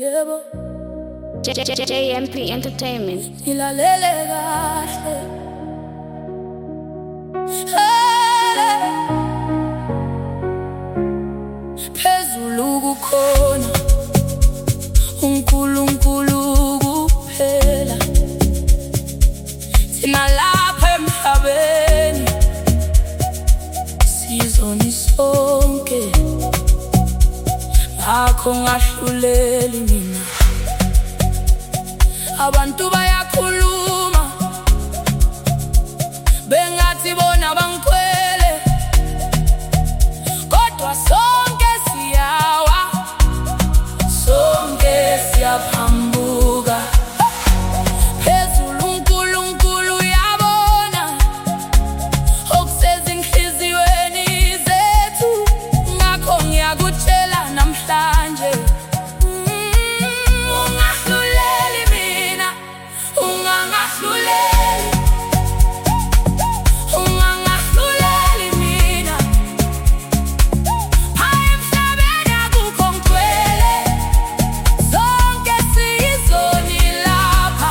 yebo. JMP Entertainment. Nilalele kahle. Phezulu kukhona uNkulunkulu kuphela. Thina lapha emhlabeni sizoni sonke, ngakho ngahluleli mina. Abantu bayakhuluma bengathi bona bangikhwele, kodwa sonke siyawa, sonke siyaphambuka. Phezulu uNkulunkulu uyabona okusezinhliziyweni zethu, ngakho ngiyakutshela namhlanje, ungahluleli mina, ungangahluleli, ungangahluleli mina. Phaya emhlabeni akukho ngcwele, sonke siyizoni lapha.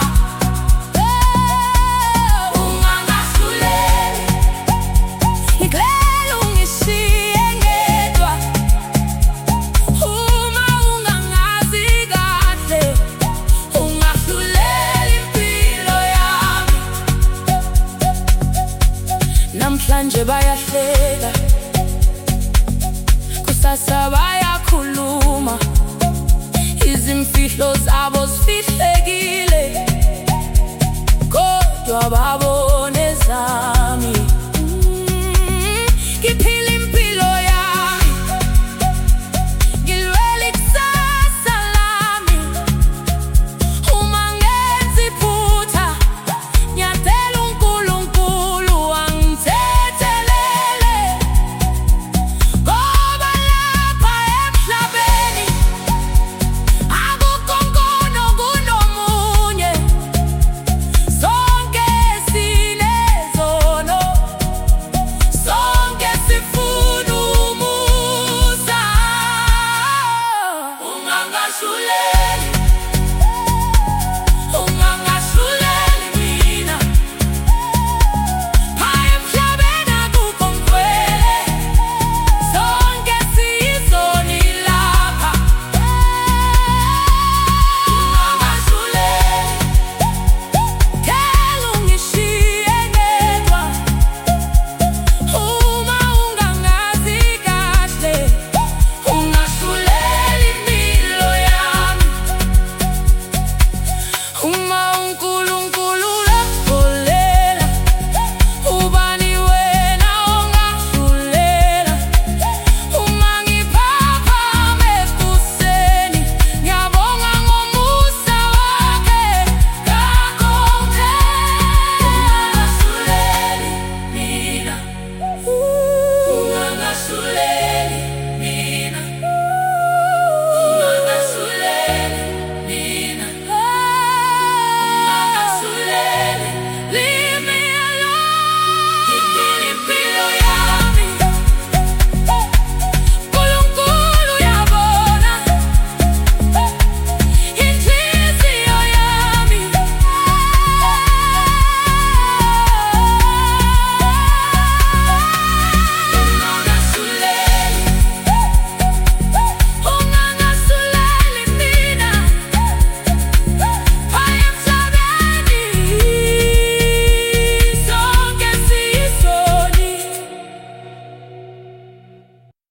Ungangahluleli, ngicela ungishiye ngedwa. Uma ungangazi kahle, ungahlulela impilo yami. Namhlanje bayahleka, kusasa bayakhuluma, izimfihlo zabo zifihlekile, kodwa babone zami. Ngiphila impilo yami, ngilwela ikusasa lami. Uma ngenza iphutha, ngiyacela uNkulunkulu angithethelele, ngoba lapha emhlabeni akukho nkono kunomunye. Sonke sinezono, sonke sifuna umusa. Ungangahluleli